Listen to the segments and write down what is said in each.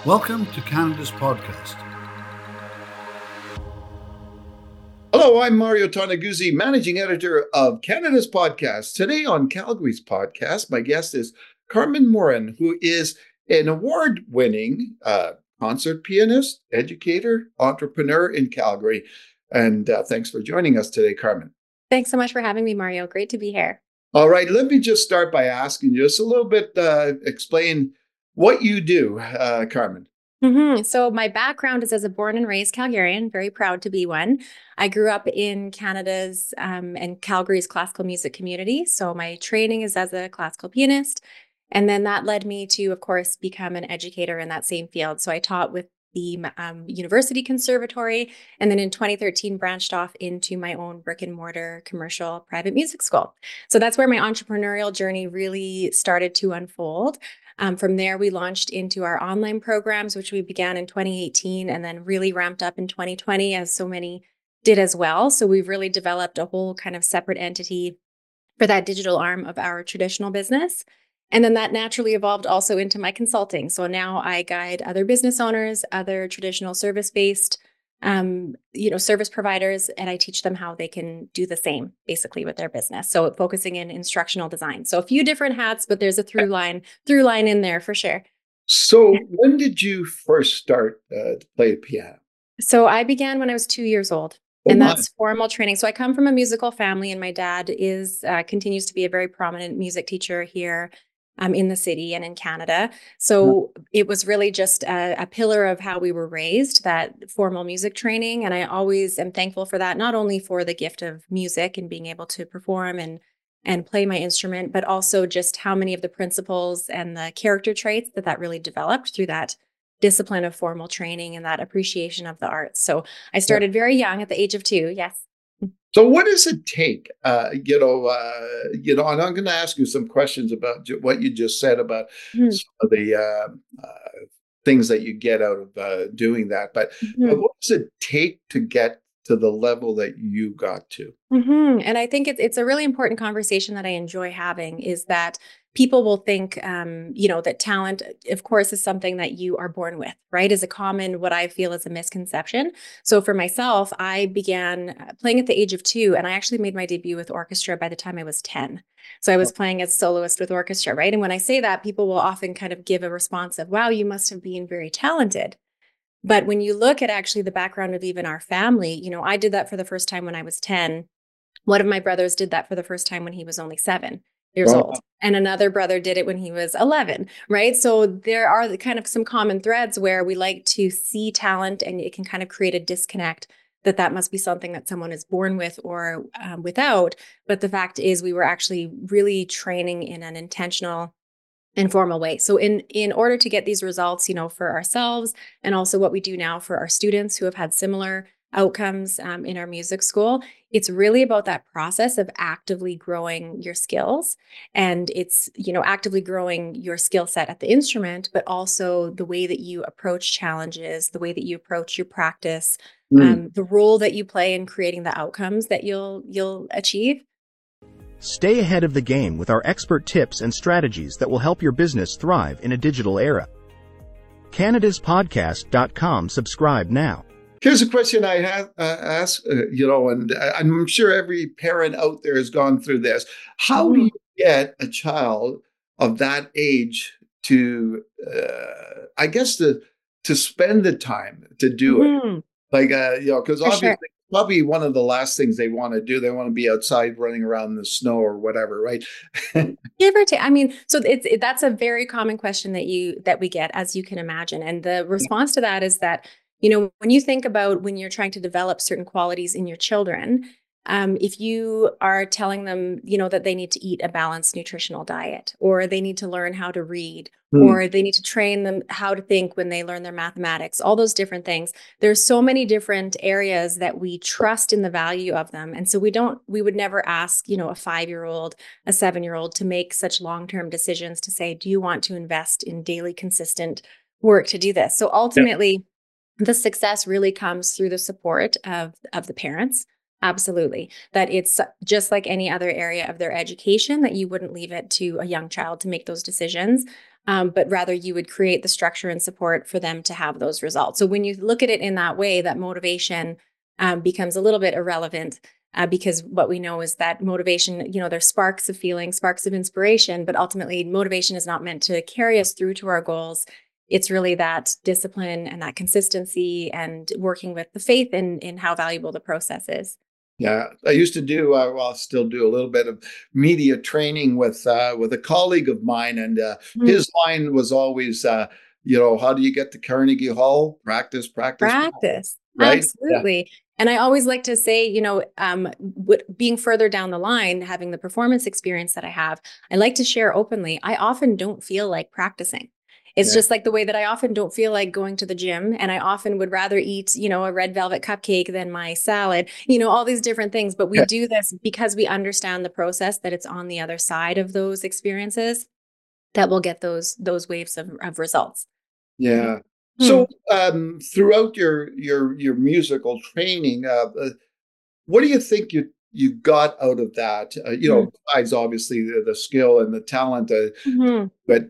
Welcome to Canada's podcast. Hello, I'm Mario Toneguzzi, managing editor of Canada's podcast. Today on Calgary's podcast, my guest is Carmen Morin, who is an award-winning concert pianist, educator, entrepreneur in Calgary. And thanks for joining us today, Carmen. Thanks so much for having me, Mario. Great to be here. All right, let me just start by asking you just a little bit, explain what you do, Carmen. So my background is as a born and raised Calgarian, very proud to be one. I grew up in Canada's and Calgary's classical music community. So my training is as a classical pianist. And then that led me to, of course, become an educator in that same field. So I taught with the University Conservatory, and then in 2013 branched off into my own brick and mortar commercial private music school. So that's where my entrepreneurial journey really started to unfold. From there, we launched into our online programs, which we began in 2018 and then really ramped up in 2020, as so many did as well. So we've really developed a whole kind of separate entity for that digital arm of our traditional business. And then that naturally evolved also into my consulting. So now I guide other business owners, other traditional service-based service providers, and I teach them how they can do the same basically with their business. So focusing in instructional design. So a few different hats, but there's a through line in there for sure. So when did you first start to play the piano? So I began when I was 2 years old. And that's formal training. So I come from a musical family, and my dad is continues to be a very prominent music teacher here in the city and in Canada. So it was really just a pillar of how we were raised, that formal music training. And I always am thankful for that, not only for the gift of music and being able to perform and play my instrument, but also just how many of the principles and the character traits that really developed through that discipline of formal training and that appreciation of the arts. So I started very young at the age of 2. Yes. So what does it take? And I'm going to ask you some questions about what you just said about some of the things that you get out of doing that. But what does it take to get to the level that you got to? And I think it's a really important conversation that I enjoy having, is that people will think, that talent, of course, is something that you are born with, right? Is a common, what I feel is a misconception. So for myself, I began playing at the age of 2, and I actually made my debut with orchestra by the time I was 10. So I was playing as soloist with orchestra, right? And when I say that, people will often kind of give a response of, wow, you must have been very talented. But when you look at actually the background of even our family, I did that for the first time when I was 10. One of my brothers did that for the first time when he was only 7 years old. And another brother did it when he was 11, right? So there are kind of some common threads where we like to see talent, and it can kind of create a disconnect that must be something that someone is born with or without. But the fact is, we were actually really training in an intentional, informal way. So in order to get these results, for ourselves, and also what we do now for our students who have had similar outcomes in our music school, it's really about that process of actively growing your skills. And it's, actively growing your skill set at the instrument, but also the way that you approach challenges, the way that you approach your practice, the role that you play in creating the outcomes that you'll achieve. Stay ahead of the game with our expert tips and strategies that will help your business thrive in a digital era. CanadasPodcast.com. Subscribe now. Here's a question I have asked, and I'm sure every parent out there has gone through this. How do you get a child of that age to, to spend the time to do it? Like, because obviously probably one of the last things they want to do, they want to be outside running around in the snow or whatever, right? Give or take. I mean, so that's a very common question that we get, as you can imagine. And the response to that is that, when you think about when you're trying to develop certain qualities in your children, if you are telling them, that they need to eat a balanced nutritional diet, or they need to learn how to read, or they need to train them how to think when they learn their mathematics, all those different things. There's so many different areas that we trust in the value of them. And so we would never ask, a 5-year-old, a 7-year-old to make such long-term decisions to say, do you want to invest in daily consistent work to do this? So ultimately, the success really comes through the support of the parents. Absolutely. That it's just like any other area of their education, that you wouldn't leave it to a young child to make those decisions. but rather you would create the structure and support for them to have those results. So when you look at it in that way, that motivation becomes a little bit irrelevant. Because what we know is that motivation, there's sparks of feeling, sparks of inspiration, but ultimately motivation is not meant to carry us through to our goals. It's really that discipline and that consistency and working with the faith in how valuable the process is. Yeah, I used to do, well, I still do a little bit of media training with a colleague of mine, and Mm. his line was always, how do you get to Carnegie Hall? Practice, practice, Practice. right? Yeah. Absolutely. And I always like to say, being further down the line, having the performance experience that I have, I like to share openly. I often don't feel like practicing. It's Yeah. just like the way that I often don't feel like going to the gym. And I often would rather eat, a red velvet cupcake than my salad, all these different things. But we do this because we understand the process, that it's on the other side of those experiences that we'll get those waves of results. Yeah. Hmm. So, throughout your musical training, what do you think you got out of that? Hmm. Besides obviously the skill and the talent, Hmm.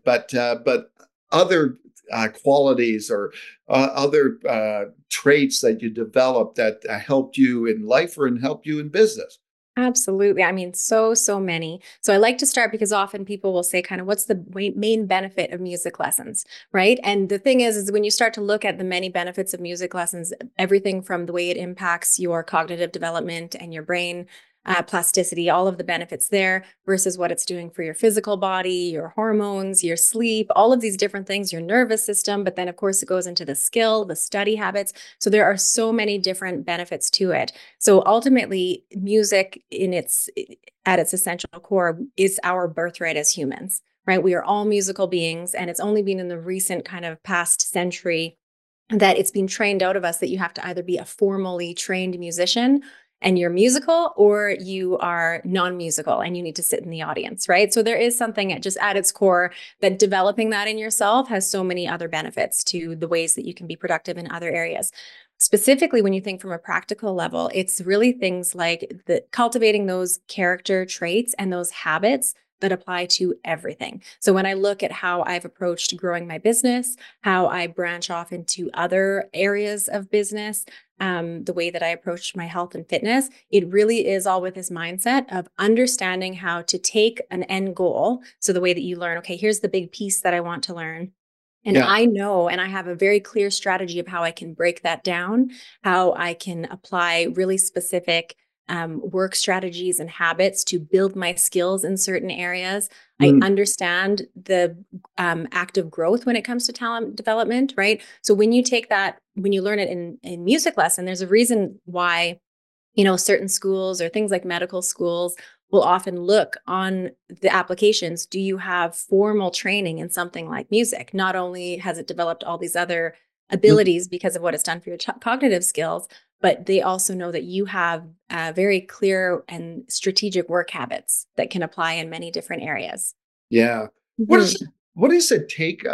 but other qualities or other traits that you developed that helped you in life or helped you in business. Absolutely. I mean, so many. So I like to start because often people will say, kind of, what's the main benefit of music lessons, right? And the thing is when you start to look at the many benefits of music lessons, everything from the way it impacts your cognitive development and your brain plasticity, all of the benefits there versus what it's doing for your physical body, your hormones, your sleep, all of these different things, your nervous system. But then, of course, it goes into the skill, the study habits. So there are so many different benefits to it. So ultimately, music at its essential core is our birthright as humans, right? We are all musical beings, and it's only been in the recent kind of past century that it's been trained out of us that you have to either be a formally trained musician and you're musical, or you are non-musical and you need to sit in the audience, right? So there is something at its core that developing that in yourself has so many other benefits to the ways that you can be productive in other areas. Specifically, when you think from a practical level, it's really things like cultivating those character traits and those habits that apply to everything. So when I look at how I've approached growing my business, how I branch off into other areas of business, the way that I approach my health and fitness, it really is all with this mindset of understanding how to take an end goal. So the way that you learn, okay, here's the big piece that I want to learn. And Yeah. I know, and I have a very clear strategy of how I can break that down, how I can apply really specific work strategies and habits to build my skills in certain areas. I Mm. understand the active growth when it comes to talent development, right? So when you take that, when you learn it in music lesson, there's a reason why, certain schools or things like medical schools will often look on the applications. Do you have formal training in something like music? Not only has it developed all these other Mm. abilities because of what it's done for your cognitive skills, but they also know that you have very clear and strategic work habits that can apply in many different areas. Yeah. What Mhm. does what does it take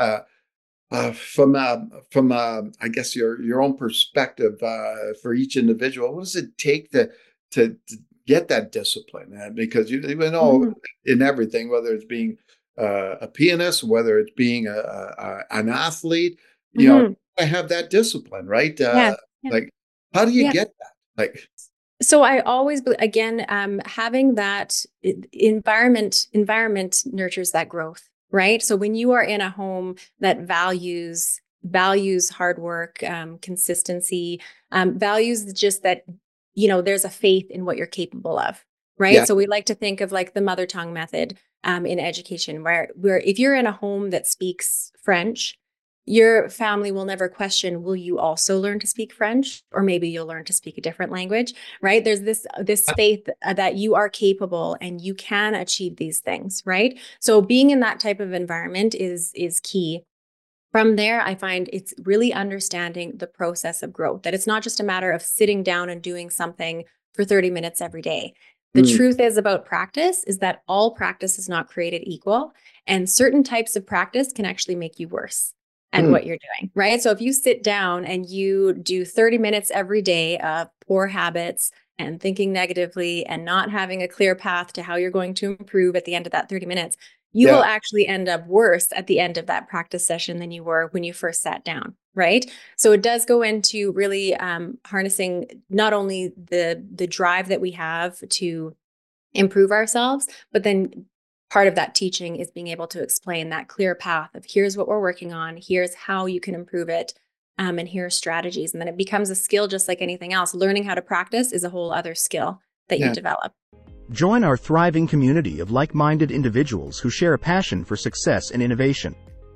I guess your own perspective for each individual? What does it take to get that discipline? Because you know Mhm. in everything, whether it's being a pianist, whether it's being an athlete, Mhm. I have that discipline, right? Yeah. Yeah. Like, how do you Yeah. get that? Like, So I always, again, having that environment nurtures that growth, right? So when you are in a home that values hard work, consistency, values just that, there's a faith in what you're capable of, right? yeah, So we like to think of like the mother tongue method in education, where if you're in a home that speaks French, your family will never question, will you also learn to speak French? Or maybe you'll learn to speak a different language, right? There's this faith that you are capable and you can achieve these things, right? So being in that type of environment is key. From there, I find it's really understanding the process of growth, that it's not just a matter of sitting down and doing something for 30 minutes every day. The mm, truth is about practice is that all practice is not created equal, and certain types of practice can actually make you worse at mm, what you're doing, right? So if you sit down and you do 30 minutes every day of poor habits and thinking negatively and not having a clear path to how you're going to improve at the end of that 30 minutes, you Yeah. will actually end up worse at the end of that practice session than you were when you first sat down, right? So it does go into really harnessing not only the drive that we have to improve ourselves, but then part of that teaching is being able to explain that clear path of here's what we're working on, here's how you can improve it, and here's strategies. And then it becomes a skill just like anything else. Learning how to practice is a whole other skill that you Yeah. develop. Join our thriving community of like-minded individuals who share a passion for success and innovation.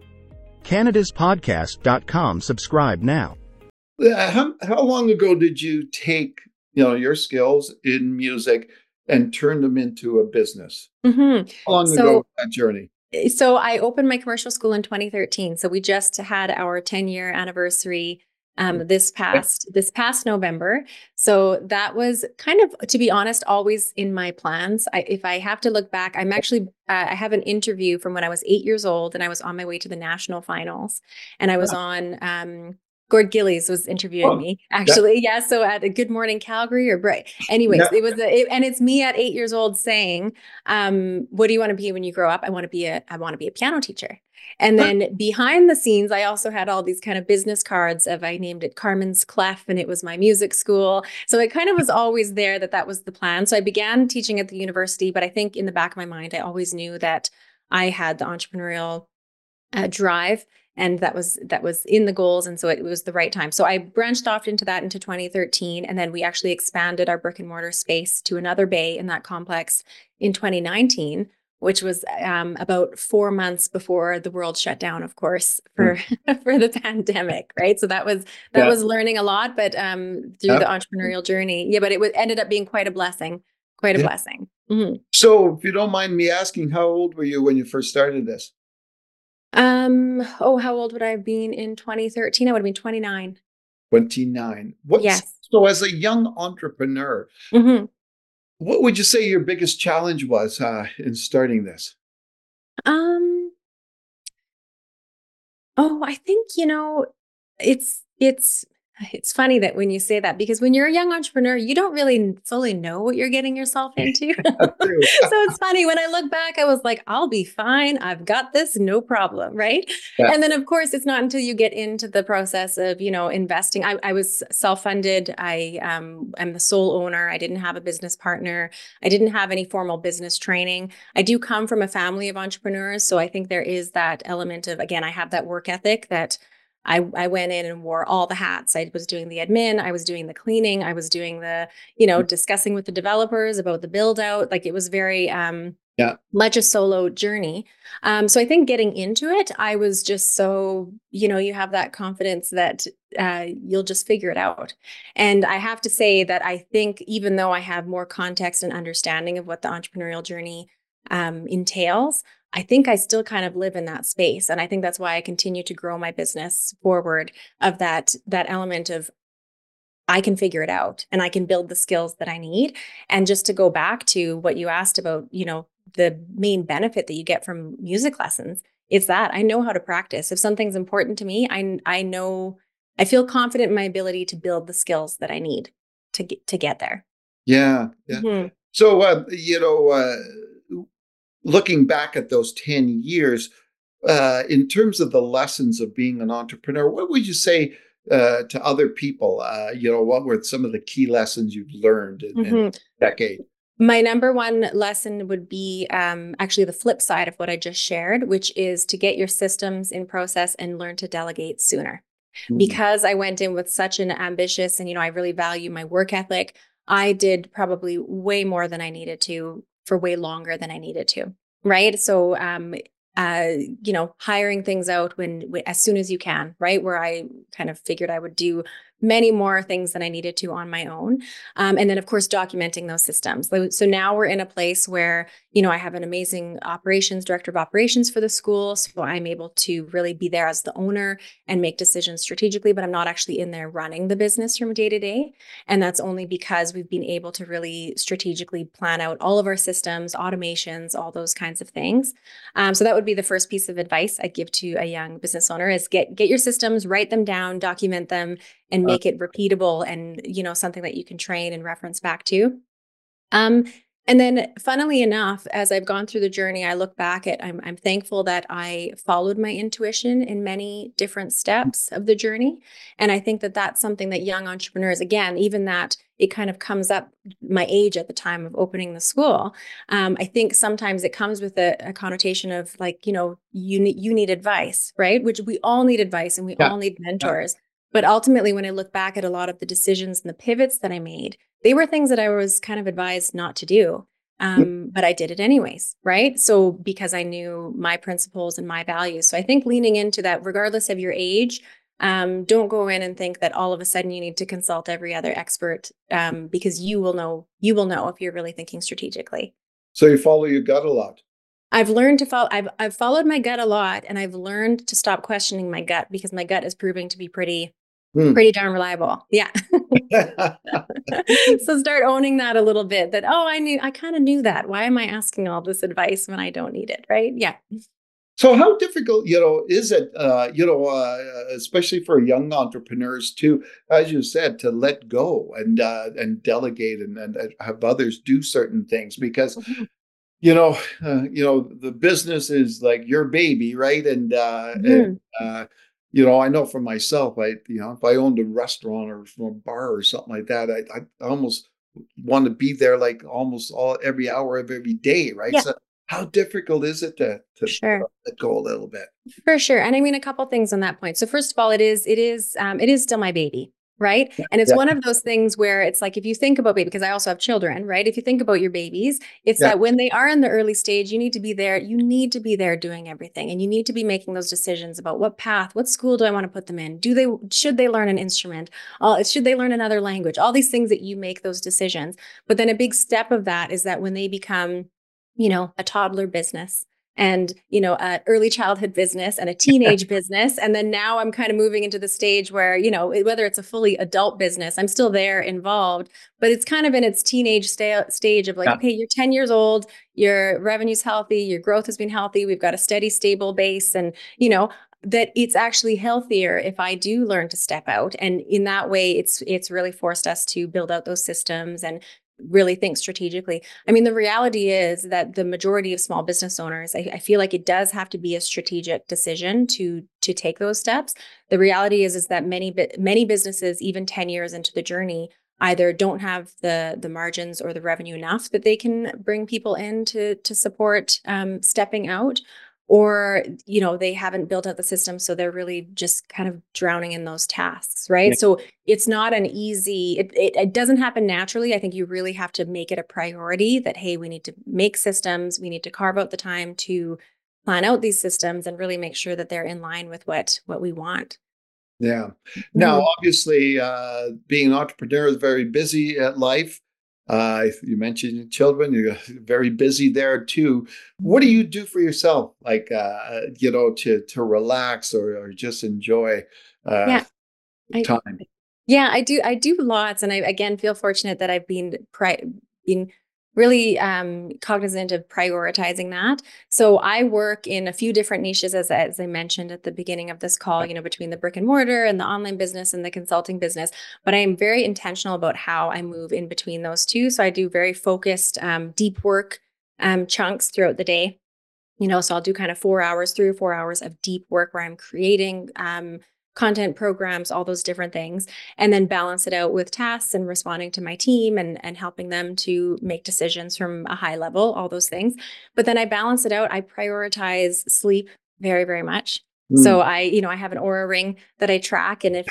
CanadasPodcast.com. Subscribe now. How long ago did you take, your skills in music and turn them into a business? Mm-hmm. How long So- ago was that journey? So I opened my commercial school in 2013. So we just had our 10-year anniversary this past November. So that was kind of, to be honest, always in my plans. If I have to look back, I'm actually I have an interview from when I was 8 years old, and I was on my way to the national finals, and I was on. Gord Gillies was interviewing me, actually. Yeah. So at a Good Morning Calgary or Bright. Anyways, Yeah. it was, and it's me at 8 years old saying, what do you want to be when you grow up? I want to be a piano teacher. And then behind the scenes, I also had all these kind of business cards I named it Carmen's Clef, and it was my music school. So it kind of was always there that was the plan. So I began teaching at the university, but I think in the back of my mind, I always knew that I had the entrepreneurial drive, and that was in the goals. And so it was the right time. So I branched off into 2013. And then we actually expanded our brick and mortar space to another bay in that complex in 2019, which was about 4 months before the world shut down, of course, for the pandemic, right? So that was learning a lot, but through the entrepreneurial journey. Yeah, but it ended up being quite a blessing, blessing. Mm-hmm. So if you don't mind me asking, how old were you when you first started this? How old would I have been in 2013? I would have been 29. 29. Yes. So as a young entrepreneur, Mm-hmm. what would you say your biggest challenge was in starting this? I think, it's funny that when you say that, because when you're a young entrepreneur, you don't really fully know what you're getting yourself into. So it's funny when I look back, I was like, I'll be fine. I've got this, no problem. Right. Yeah. And then of course, it's not until you get into the process of, investing. I was self-funded. I'm the sole owner. I didn't have a business partner. I didn't have any formal business training. I do come from a family of entrepreneurs. So I think there is that element of, again, I have that work ethic that I went in and wore all the hats. I was doing the admin, I was doing the cleaning, I was doing the, discussing with the developers about the build out. Like it was very much a solo journey. So I think getting into it, I was just so, you have that confidence that you'll just figure it out. And I have to say that I think even though I have more context and understanding of what the entrepreneurial journey entails, I think I still kind of live in that space. And I think that's why I continue to grow my business forward, of that element of I can figure it out and I can build the skills that I need. And just to go back to what you asked about, the main benefit that you get from music lessons, it's that I know how to practice. If something's important to me, I know, I feel confident in my ability to build the skills that I need to get there. Yeah. Mm-hmm. So, looking back at those 10 years, in terms of the lessons of being an entrepreneur, what would you say to other people? What were some of the key lessons you've learned in a decade? My number one lesson would be actually the flip side of what I just shared, which is to get your systems in process and learn to delegate sooner. Because I went in with such an ambitious and, I really value my work ethic, I did probably way more than I needed to for way longer than I needed to. Right. So, hiring things out as soon as you can, right? Where I kind of figured I would do many more things than I needed to on my own. And then of course, documenting those systems. So now we're in a place where, I have an amazing director of operations for the school. So I'm able to really be there as the owner and make decisions strategically, but I'm not actually in there running the business from day to day. And that's only because we've been able to really strategically plan out all of our systems, automations, all those kinds of things. So that would be the first piece of advice I'd give to a young business owner is get your systems, write them down, document them, and make it repeatable and, something that you can train and reference back to. And then, funnily enough, as I've gone through the journey, I look back at, I'm thankful that I followed my intuition in many different steps of the journey. And I think that that's something that young entrepreneurs, again, even that it kind of comes up my age at the time of opening the school. I think sometimes it comes with a connotation of like, you need advice, right? Which we all need advice and we all need mentors. But ultimately, when I look back at a lot of the decisions and the pivots that I made, they were things that I was kind of advised not to do. But I did it anyways, right? So because I knew my principles and my values. So I think leaning into that, regardless of your age, don't go in and think that all of a sudden you need to consult every other expert, because you will know if you're really thinking strategically. So you follow your gut a lot. I've learned to follow. I've followed my gut a lot, and I've learned to stop questioning my gut because my gut is proving to be pretty darn reliable. Yeah. So start owning that a little bit, that, I kind of knew that. Why am I asking all this advice when I don't need it? Right. Yeah. So how difficult, is it, especially for young entrepreneurs to, as you said, to let go and delegate and have others do certain things because, the business is like your baby, right? And I know for myself, if I owned a restaurant or a bar or something like that, I almost want to be there like almost every hour of every day, right? Yeah. So how difficult is it to Sure. let go a little bit? For sure. And I mean, a couple things on that point. So first of all, it is still my baby. Right. And it's one of those things where it's like, if you think about baby, because I also have children, right? If you think about your babies, it's that when they are in the early stage, you need to be there. You need to be there doing everything. And you need to be making those decisions about what school do I want to put them in? Should they learn an instrument? Should they learn another language? All these things that you make those decisions. But then a big step of that is that when they become, a toddler business, and, an early childhood business and a teenage business. And then now I'm kind of moving into the stage where, whether it's a fully adult business, I'm still there involved, but it's kind of in its teenage stage of like, okay, you're 10 years old, your revenue's healthy, your growth has been healthy. We've got a steady, stable base, and, that it's actually healthier if I do learn to step out. And in that way, it's really forced us to build out those systems and really think strategically. I mean, the reality is that the majority of small business owners, I feel like it does have to be a strategic decision to take those steps. The reality is that many businesses, even 10 years into the journey, either don't have the margins or the revenue enough that they can bring people in to support stepping out, or, they haven't built out the system. So they're really just kind of drowning in those tasks. Right. Yeah. So it's not an easy, it doesn't happen naturally. I think you really have to make it a priority that, hey, we need to make systems. We need to carve out the time to plan out these systems and really make sure that they're in line with what we want. Yeah. Now, obviously, being an entrepreneur is very busy at life. You mentioned your children, you're very busy there too. What do you do for yourself? Like, to relax or just enjoy time? I do lots. And I, again, feel fortunate that I've been really cognizant of prioritizing that. So I work in a few different niches, as I mentioned at the beginning of this call, between the brick and mortar and the online business and the consulting business. But I am very intentional about how I move in between those two. So I do very focused, deep work chunks throughout the day. So I'll do kind of 3 or 4 hours of deep work where I'm creating content programs, all those different things, and then balance it out with tasks and responding to my team and helping them to make decisions from a high level, all those things. But then I balance it out. I prioritize sleep very, very much. So I have an Oura ring that I track. And if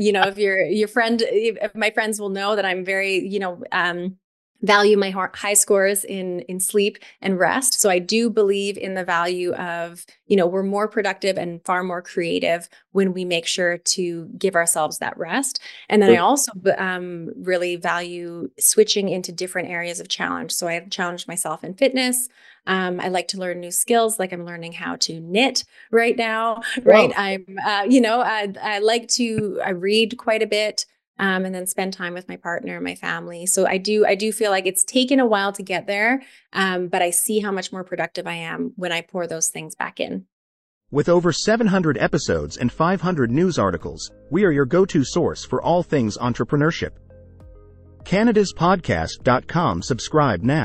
my friends will know that I'm very, value my high scores in sleep and rest. So I do believe in the value of, we're more productive and far more creative when we make sure to give ourselves that rest. And then I also really value switching into different areas of challenge. So I have challenged myself in fitness. I like to learn new skills, like I'm learning how to knit right now, right? I read quite a bit. And then spend time with my partner and my family. So I do feel like it's taken a while to get there, but I see how much more productive I am when I pour those things back in. With over 700 episodes and 500 news articles, we are your go-to source for all things entrepreneurship. CanadasPodcast.com. Subscribe now.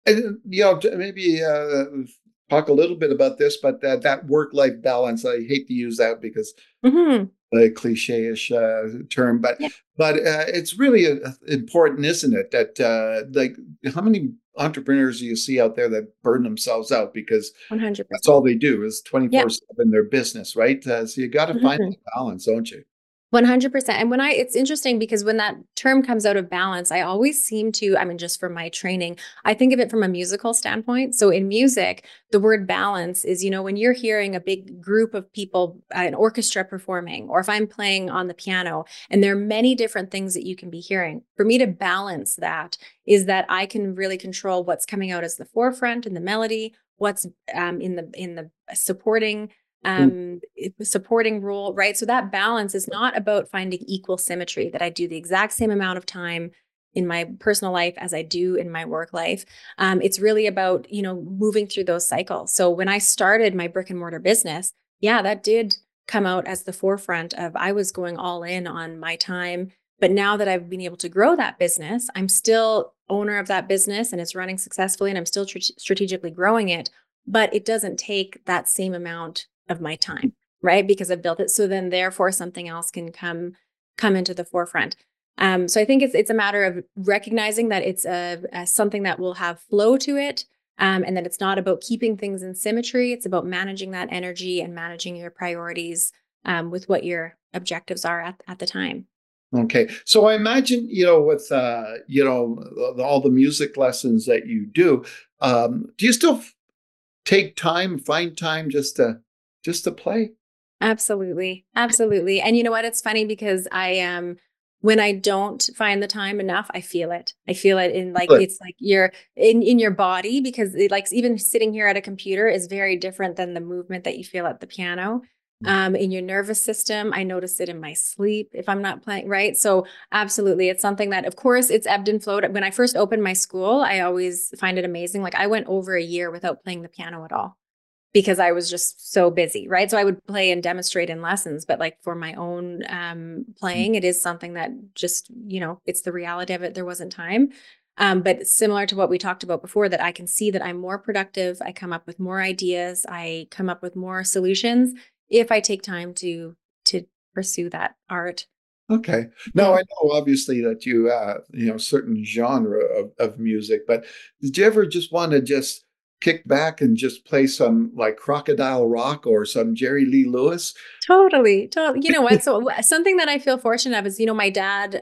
And maybe talk a little bit about this, but that work-life balance. I hate to use that because Hmm. a cliche-ish term, but Yeah, it's really important, isn't it? That like how many entrepreneurs do you see out there that burn themselves out because that's 100%. all they do is Yeah. 24/7 their business, right? So you got to find Mhm. that balance, don't you? 100%. And it's interesting because when that term comes out of balance, I always seem to, I mean, just from my training, I think of it from a musical standpoint. So in music, the word balance is, when you're hearing a big group of people, an orchestra performing, or if I'm playing on the piano, and there are many different things that you can be hearing. For me to balance that is that I can really control what's coming out as the forefront in the melody, what's in the supporting supporting role, right? So that balance is not about finding equal symmetry, that I do the exact same amount of time in my personal life as I do in my work life. It's really about, moving through those cycles. So when I started my brick and mortar business, yeah, that did come out as the forefront of I was going all in on my time. But now that I've been able to grow that business, I'm still owner of that business and it's running successfully and I'm still strategically growing it. But it doesn't take that same amount of my time, right? Because I've built it. So then therefore something else can come into the forefront. So I think it's a matter of recognizing that it's a something that will have flow to it. And that it's not about keeping things in symmetry. It's about managing that energy and managing your priorities with what your objectives are at the time. Okay, so I imagine with all the music lessons that you do you still find time just to play? Absolutely. Absolutely. And you know what? It's funny because I am when I don't find the time enough, I feel it. I feel it in like Good. it's like you're in your body because like even sitting here at a computer is very different than the movement that you feel at the piano. In your nervous system, I notice it in my sleep if I'm not playing, right? So absolutely. It's something that of course it's ebbed and flowed. When I first opened my school, I always find it amazing. Like I went over a year without playing the piano at all because I was just so busy, right? So I would play and demonstrate in lessons, but like for my own playing, it is something that just, it's the reality of it. There wasn't time. But similar to what we talked about before, that I can see that I'm more productive. I come up with more ideas. I come up with more solutions if I take time to pursue that art. Okay. Now I Mhm. know obviously that certain genre of music, but did you ever just want to just kick back and just play some like Crocodile Rock or some Jerry Lee Lewis? Totally, totally. You know what? So something that I feel fortunate of is, my dad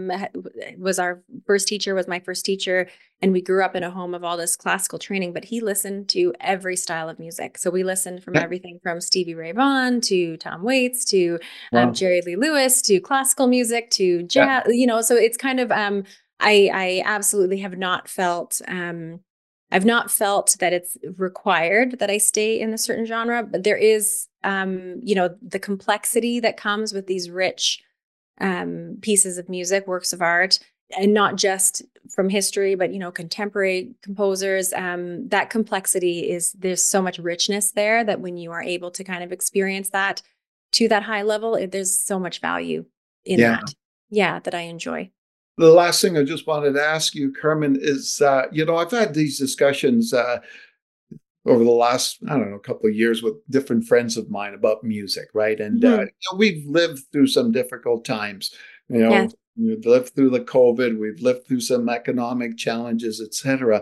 was our first teacher, was my first teacher, and we grew up in a home of all this classical training. But he listened to every style of music. So we listened from Yeah. everything from Stevie Ray Vaughan to Tom Waits to Wow. Jerry Lee Lewis to classical music to Yeah. jazz. So it's kind of I absolutely have not felt. I've not felt that it's required that I stay in a certain genre, but there is, the complexity that comes with these rich pieces of music, works of art, and not just from history, but contemporary composers. That complexity there's so much richness there that when you are able to kind of experience that to that high level, there's so much value in Yeah. that. Yeah, that I enjoy. The last thing I just wanted to ask you, Carmen, is I've had these discussions over the last, I don't know, couple of years with different friends of mine about music, right? And Hmm. we've lived through some difficult times. You know, Yes, we've lived through the COVID, we've lived through some economic challenges, etc.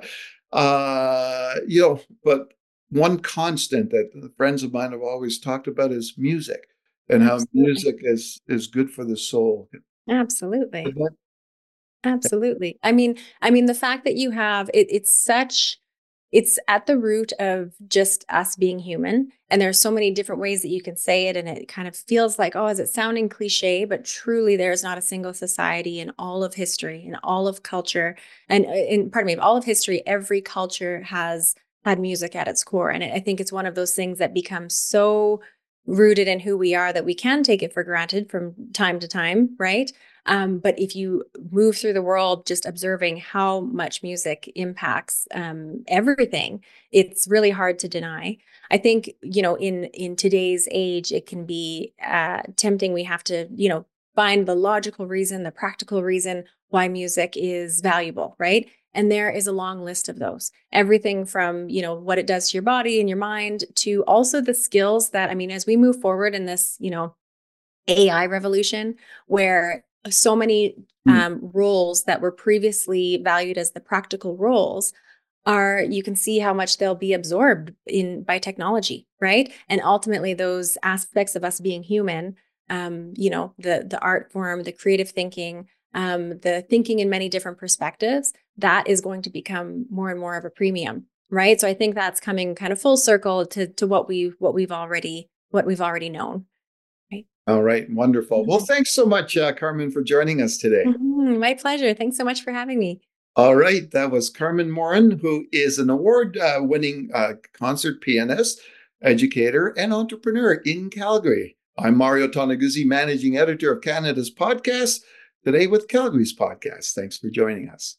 But one constant that the friends of mine have always talked about is music and how absolutely, music is good for the soul. absolutely. Absolutely. I mean, the fact that you have it's at the root of just us being human. And there's so many different ways that you can say it. And it kind of feels like, oh, is it sounding cliche? But truly, there's not a single society in all of history, in all of culture, and pardon me, all of history, every culture has had music at its core. And I think it's one of those things that becomes so rooted in who we are that we can take it for granted from time to time, right? But if you move through the world just observing how much music impacts everything, it's really hard to deny. I think, in today's age, it can be tempting. We have to, find the logical reason, the practical reason why music is valuable, right? And there is a long list of those. Everything from, what it does to your body and your mind to also the skills that, as we move forward in this, AI revolution, where so many roles that were previously valued as the practical roles you can see how much they'll be absorbed by technology, right? And ultimately those aspects of us being human, the art form, the creative thinking, the thinking in many different perspectives, that is going to become more and more of a premium, right? So I think that's coming kind of full circle to what we've already known. Right. All right. Wonderful. Well, thanks so much, Carmen, for joining us today. My pleasure. Thanks so much for having me. All right. That was Carmen Morin, who is an award-winning concert pianist, educator, and entrepreneur in Calgary. I'm Mario Toneguzzi, managing editor of Canada's Podcast, today with Calgary's Podcast. Thanks for joining us.